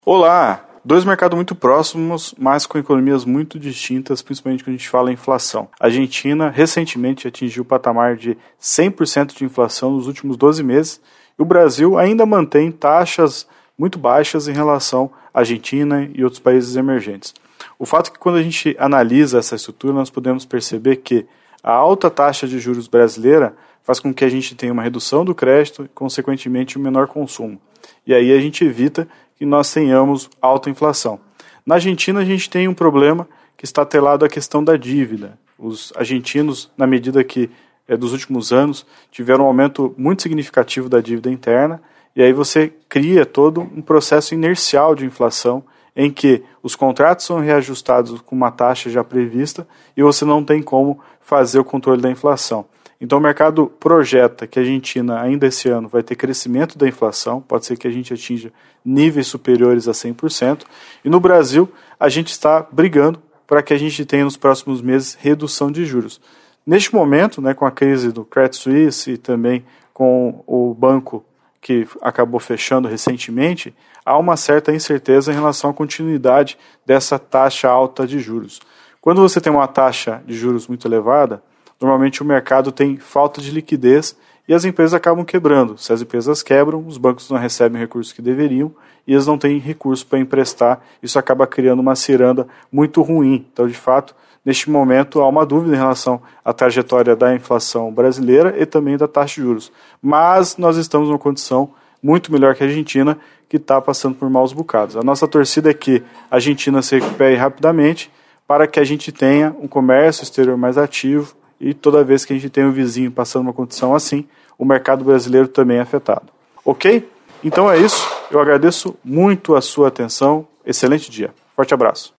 Olá! Dois mercados muito próximos, mas com economias muito distintas, principalmente quando a gente fala em inflação. A Argentina recentemente atingiu o patamar de 100% de inflação nos últimos 12 meses e o Brasil ainda mantém taxas muito baixas em relação à Argentina e outros países emergentes. O fato é que quando a gente analisa essa estrutura, nós podemos perceber que a alta taxa de juros brasileira faz com que a gente tenha uma redução do crédito e, consequentemente, um menor consumo. E aí a gente evita que nós tenhamos alta inflação. Na Argentina, a gente tem um problema que está atrelado à questão da dívida. Os argentinos, na medida que dos últimos anos, tiveram um aumento muito significativo da dívida interna, e aí você cria todo um processo inercial de inflação, em que os contratos são reajustados com uma taxa já prevista e você não tem como fazer o controle da inflação. Então o mercado projeta que a Argentina ainda esse ano vai ter crescimento da inflação, pode ser que a gente atinja níveis superiores a 100%, e no Brasil a gente está brigando para que a gente tenha nos próximos meses redução de juros. Neste momento, com a crise do Credit Suisse e também com o banco que acabou fechando recentemente, há uma certa incerteza em relação à continuidade dessa taxa alta de juros. Quando você tem uma taxa de juros muito elevada, normalmente o mercado tem falta de liquidez e as empresas acabam quebrando. Se as empresas quebram, os bancos não recebem recursos que deveriam e eles não têm recursos para emprestar. Isso acaba criando uma ciranda muito ruim. Então, de fato, neste momento há uma dúvida em relação à trajetória da inflação brasileira e também da taxa de juros. Mas nós estamos numa condição muito melhor que a Argentina, que está passando por maus bocados. A nossa torcida é que a Argentina se recupere rapidamente para que a gente tenha um comércio exterior mais ativo, e toda vez que a gente tem um vizinho passando uma condição assim, o mercado brasileiro também é afetado. Ok? Então é isso. Eu agradeço muito a sua atenção. Excelente dia. Forte abraço.